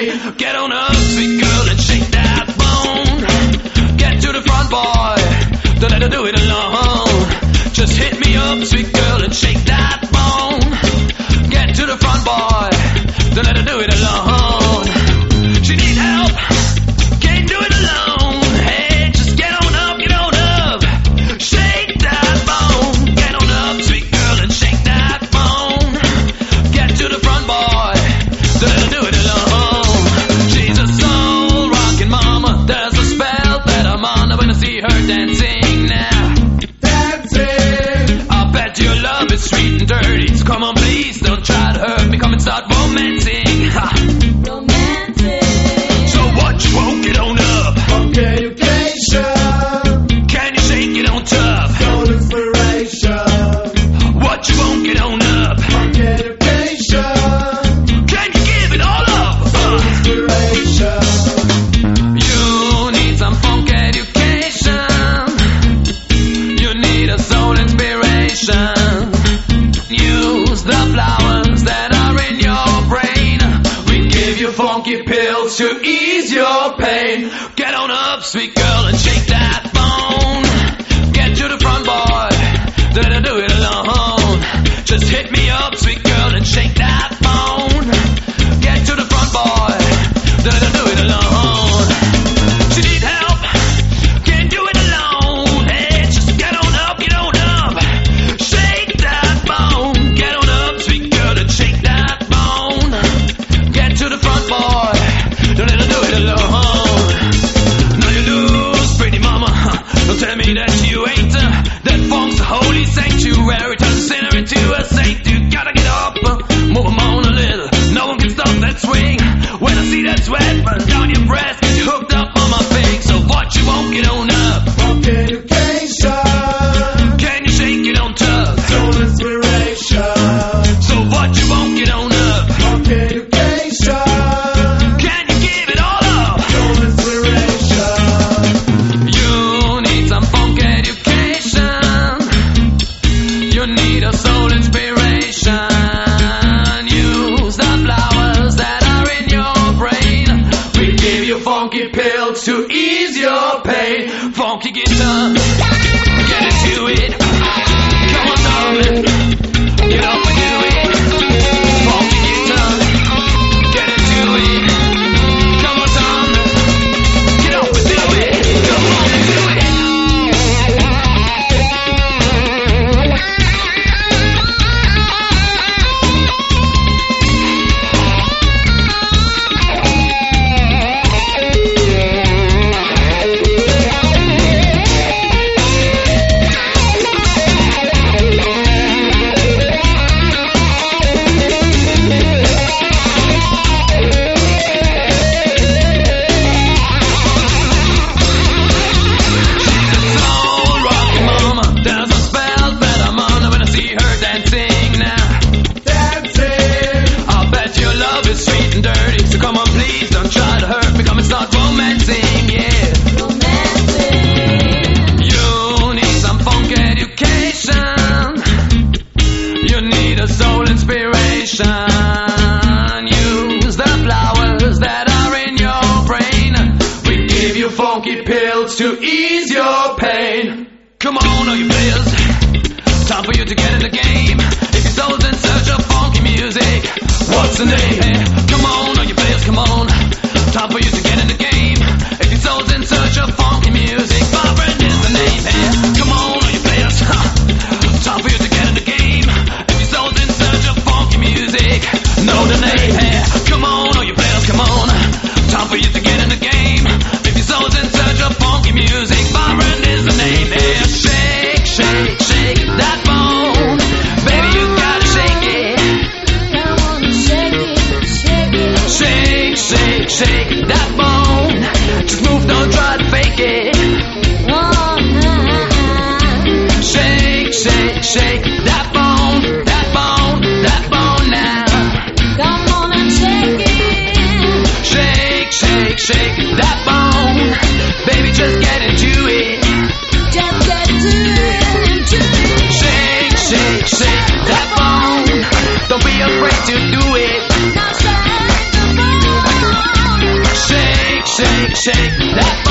pay. Get on up, sweet girl, and shake that bone. Get to the front, boy. Don't let her do it alone. Just hit me up, sweet girl, and shake that bone. Get to the front, boy. Don't let her do it alone. She need help. Can't do it alone. Hey, just get on up, get on up. Shake that bone. Get on up, sweet girl, and shake that bone. Get to the front, boy. Don't let her do it alone. She's a soul rockin' mama. There's a spell that I'm on when I see her dancing now. Dancing. I bet your love is sweet and dirty. So come on, please, don't try to hurt me. Come and start romancing. Ha. So what you won't get on up? Funk education. Can you shake it on tough? Soul inspiration. What you won't get on up? Funk education. Can you give it all up? Soul inspiration. You need some funk education. You need a soul inspiration. Use the flowers that are in your brain. We give you funky pills to ease your pain. Get on up, sweet girl, and shake that bone. Get to the front, boy. Don't let her do it alone. Just hit me up, sweet girl, and shake that bone. Get to the front, boy. Don't let her do it alone. She need help. Can't do it alone. Hey, just get on up, get on up. Shake that bone. Get on up, sweet girl, and shake that bone. Get to the front, boy. Don't let her do it alone. Now you lose, pretty mama. Don't tell me that you ain't. That funk's a holy sanctuary. Turn a sinner into a saint. You gotta get up, move 'em on a little. No one can stop that swing. When I see that sweat run down your breast, get you hooked up on my face. So what you won't get on up? Funk education. Can you shake it on tough? Soul inspiration. So what you won't get on up? Funk education. Can you give it all up? Soul inspiration. You need some funk education. You need a soul inspiration. Use the flowers that are in your brain. We give you funky pills to ease your pain. Funky guitar, get into it. Come on, darling, get up and do it. Funky guitar, get into it. Come on, darling, get up and do it. Come on and do it. Soul rockin' mama, there's a spell that I'm on when I see her dancing now. Dancing. I bet your love is sweet and dirty. So come on, please, don't try to hurt me. Come and start romancing, yeah. You need some funk education. You need a soul inspiration. Use the flowers that are in your brain. We give you funky pills to ease your pain. Come on, all you players. Time for you to get in the game. If your soul's in search of funky music, what's the name? Hey, come on, all you players, come on. Time for you to get in the game. If your soul's in search of funky music, Vibrant is the name. Hey, come on, all you players. Time for you to get in the game. If your soul's in search of funky music, know the name. Hey, come on, all you players, come on. Time for you to get in the game. If your soul's in search of funky music, Vibrant is the name. Hey, shake, shake, shake that bone. Baby, you gotta shake it. Shake, shake, shake that bone. Just move, don't try to fake it. Shake, shake, shake that bone, that bone, that bone now. Come on and shake it. Shake, shake, shake that bone. Baby, just get into it. Just get into it. Shake, shake, shake that bone. Don't be afraid to do it. Now shake the bone. shake that